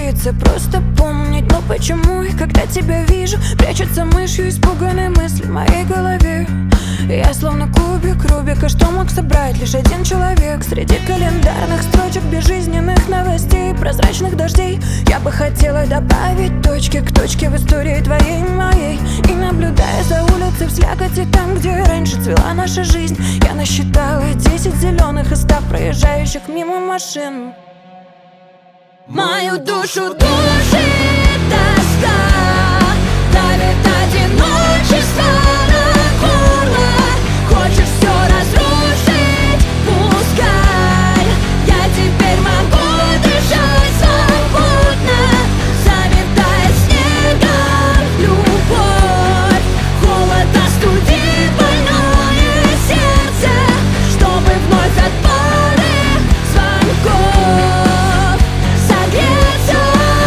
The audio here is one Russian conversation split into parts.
хочется просто помнить. Но почему, когда тебя вижу, прячется мышью испуганные мысли в моей голове? Я словно кубик Рубика, что мог собрать лишь один человек. Среди календарных строчек, безжизненных новостей, прозрачных дождей, я бы хотела добавить точки к точке в истории твоей и моей. И наблюдая за улицей в слякоти, там, где раньше цвела наша жизнь, я насчитала 10 зеленых и 100 проезжающих мимо машин. Мою душу душит тоска, давит одиночество на горло. Хочешь все разрушить, пускай. Я теперь могу дышать свободно, заметая снегом любовь. Холод остудит больное сердце, чтобы вновь от пары звонков согреться.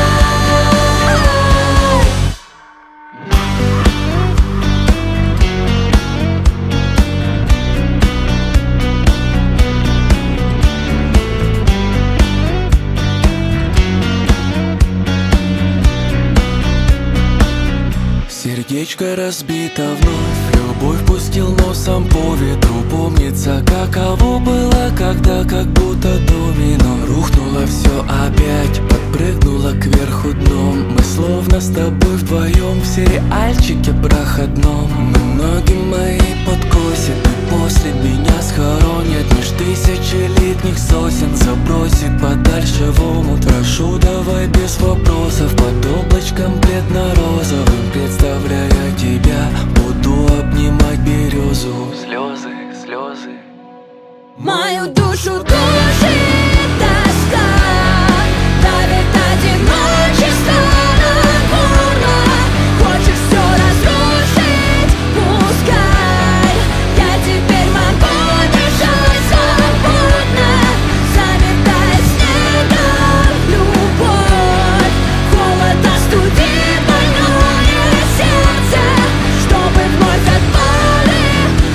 Сердечко разбито вновь, любовь пустил носом по ветру. Помнится, каково было, когда как будто домино рухнуло все опять, подпрыгнуло кверху дном. Мы словно с тобой вдвоем в сериальчике проходном. Но ноги мои подкосят и после меня схоронят меж тысячелетних сосен, забросит подальше в омут. Прошу, давай без вопросов, под облачком бледно-розовым, представляя тебя, буду обнимать березу. Слезы, слезы. Мою душу душит тоска, давит одиночество на горло. Хочешь все разрушить, пускай. Я теперь могу дышать свободно, заметая снегом любовь. Холод остудит больное сердце, чтобы вновь от пары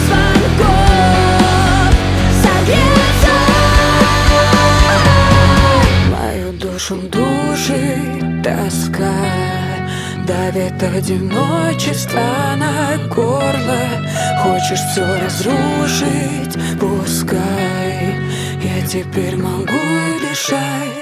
звонков согреться. Мою душу душит тоска, давит одиночество на горло. Хочешь все разрушить, пускай. Я теперь могу дышать